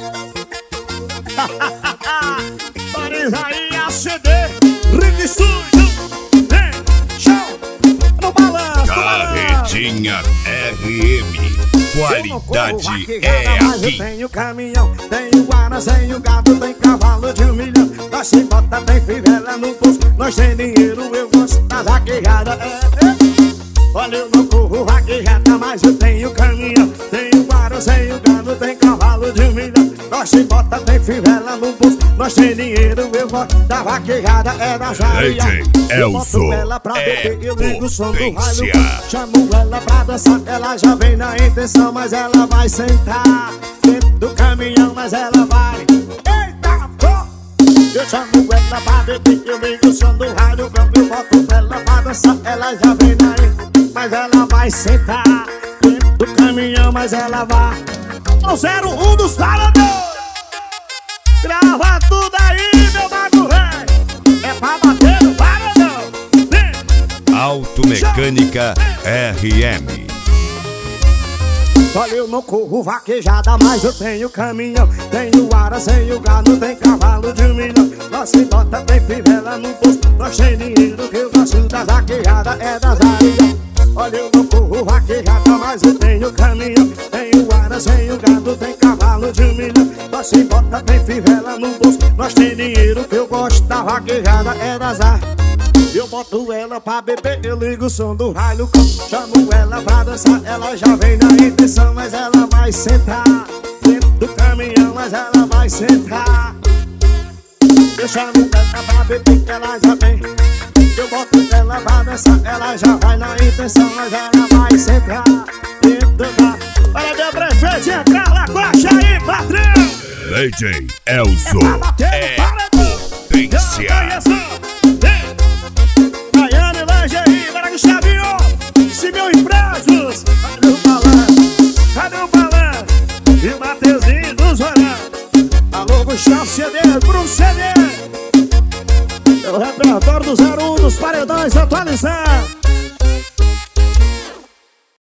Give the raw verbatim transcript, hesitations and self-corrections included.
Paris aí, A C D, Ring Studio, vem, show, no balanço, Carretinha R M, qualidade é mas eu aqui. tenho caminhão, tenho guara, tenho gado, tem cavalo de um milhão. Nós sem bota, tem fivela no bolso, nós tem dinheiro, eu gosto da vaquejada. É, é. Olha, eu não corro vaquejada, mas eu tenho caminhão, tenho guara, tenho gado, tem cavalo de um milhão. Nós sem bota, tem fivela no bolso, nós tem dinheiro, eu gosto da vaquejada. É da Zaria, eu boto ela pra beber, eu ligo o som do rádio, chamo ela pra dançar, ela já vem na intenção, mas ela vai sentar dentro do caminhão, mas ela vai. Eita, pô! Eu chamo ela pra beber, eu ligo o som do rádio, eu boto ela pra dançar, ela já vem na intenção, mas ela vai sentar dentro do caminhão, mas ela vai. O zero um dos paradores, grava tudo aí, meu mago velho, é pra bater no paradão. Automecânica R M. Olha, eu não corro vaquejada, mas eu tenho caminhão, tenho ara, tenho gado, tem cavalo de um milhão. Nós sem bota, tem fivela no bolso, nós tem dinheiro, que eu gosto da vaquejada, é da Zaria. Olha, eu não corro vaquejada, mas eu tenho caminhão, tenho ara, tenho gado, tem cavalo de um milhão. Nós sem bota, tem fivela no bolso, nós tem dinheiro, que eu gosto da vaquejada, é da Zaria. Eu boto ela pra beber, eu ligo o som do raio, chamo ela pra dançar, ela já vem na intenção, mas ela vai sentar dentro do caminhão, mas ela vai sentar. Eu chamo ela pra beber, ela já vem. Eu boto ela pra dançar, ela já vai na intenção, mas ela vai sentar dentro do carro. Olha, meu prefeito, entrar lá, coxa aí, patrão. D J Elzo é potência. Simeão Emprestos, cadê o balanço? Cadê o balanço? E o Mateuzinho dos Orão. Alô, Gustavo C D, Bruno C D. É o repertório do zero um dos paredões atualizando.